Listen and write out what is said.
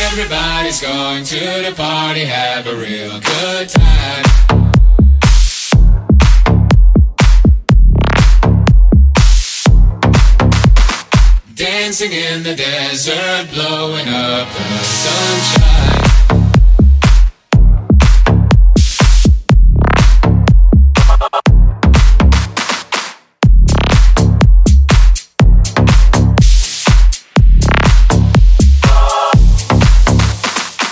Everybody's going to the party, have a real good time. Dancing in the desert, blowing up the sunshine.